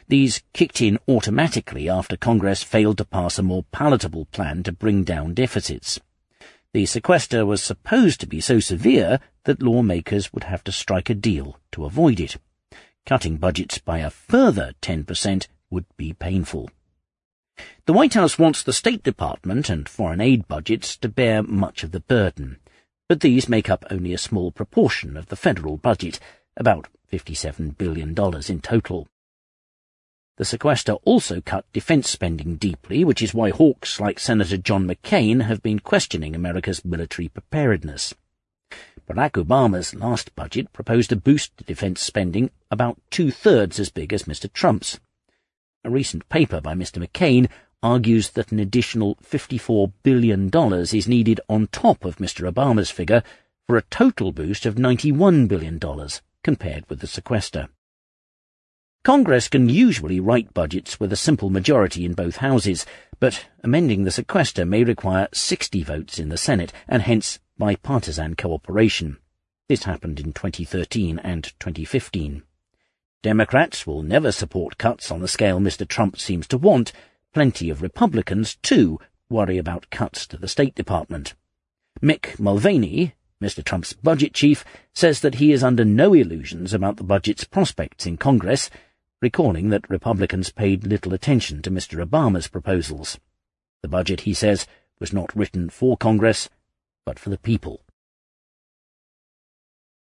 These kicked in automatically after Congress failed to pass a more palatable plan to bring down deficits. The sequester was supposed to be so severe that lawmakers would have to strike a deal to avoid it. Cutting budgets by a further 10% would be painful. The White House wants the State Department and foreign aid budgets to bear much of the burden, but these make up only a small proportion of the federal budget, about $57 billion in total. The sequester also cut defense spending deeply, which is why hawks like Senator John McCain have been questioning America's military preparedness. Barack Obama's last budget proposed a boost to defense spending about 2/3 as big as Mr. Trump's. A recent paper by Mr. McCain argues that an additional $54 billion is needed on top of Mr. Obama's figure for a total boost of $91 billion, compared with the sequester. Congress can usually write budgets with a simple majority in both houses, but amending the sequester may require 60 votes in the Senate, and hence bipartisan cooperation. This happened in 2013 and 2015. Democrats will never support cuts on the scale Mr. Trump seems to want. Plenty of Republicans, too, worry about cuts to the State Department. Mick Mulvaney, Mr. Trump's budget chief, says that he is under no illusions about the budget's prospects in Congress, recalling that Republicans paid little attention to Mr. Obama's proposals. The budget, he says, was not written for Congress, but for the people.